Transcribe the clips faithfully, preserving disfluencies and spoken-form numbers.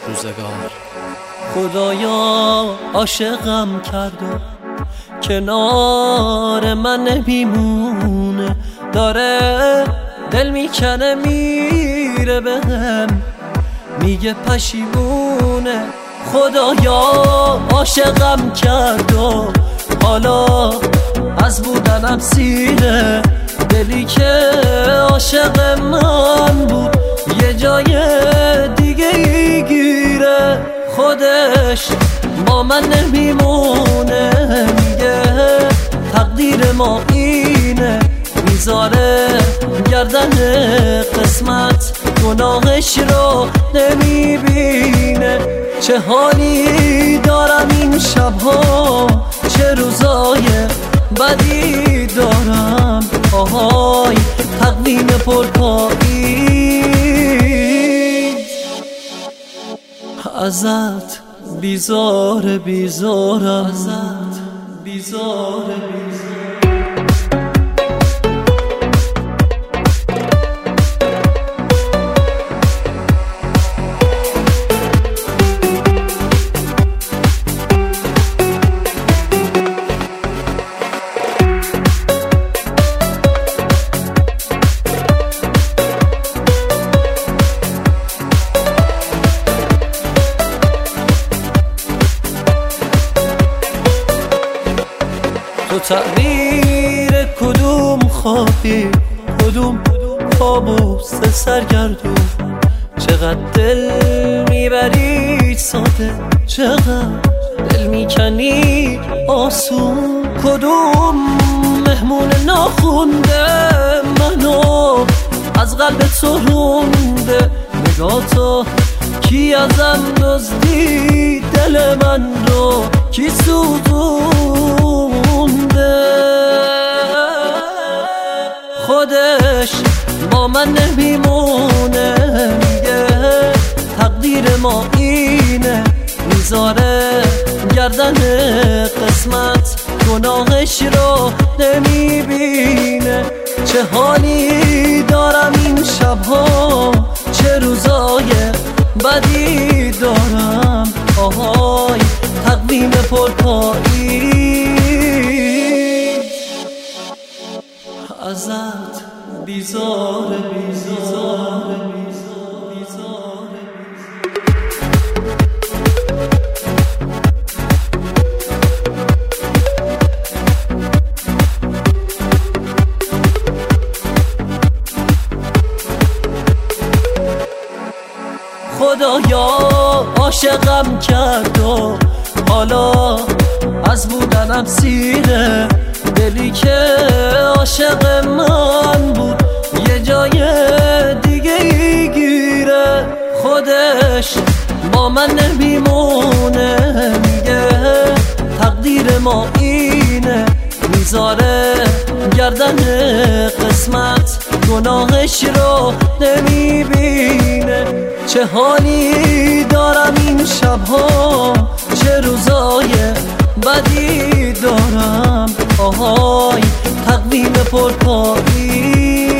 روزگار. خدایا عاشقم کرد و کنار من نمیمونه، داره دل میکنه میره بهم میگه پشیمونه. خدایا عاشقم کرد و حالا از بودنم سیره، دلی که عاشق من بود یه جای دیگه ای گیره. خودش با من نمیمونه، میگه تقدیر ما اینه، میذاره گردن قسمت گناهش رو نمیبینه. چه حالی دارم این شبها، چه روزای بدی دارم، آهای تقویم پرپایی. ازت بیزار بیزارم، ازت بیزار بیزارم. تو تعبیر کدوم خوابی، کدوم کابوس سرگردون، چقدر دل میبری ساده، چقدر دل میکنی آسون. کدوم مهمون ناخونده منو از قلب تو رونده، نگاه تو کی ازم دزدی دل من رو، کی سوزونده. خودش با من نمیمونه، میگه تقدیر ما اینه، میذاره گردن قسمت گناهش رو نمیبینه. چه حالی دارم این شبها، چه روزای بدی دارم، آهای تقویم پرپایی. ازت بیزار بیزار بیزار. خدایا عاشقم کرد و حالا از بودنم سیره، دلی که عاشق من بود یه جای دیگه ای گیره. خودش با من نمیمونه، میگه تقدیر ما اینه، میذاره گردن قسمت گناهش رو نمیبینه. چه حالی دارم این شبها، چه روزای بدی دارم، آهای تقویم پرپایی.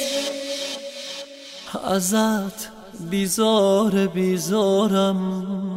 ازت بیزار بیزارم.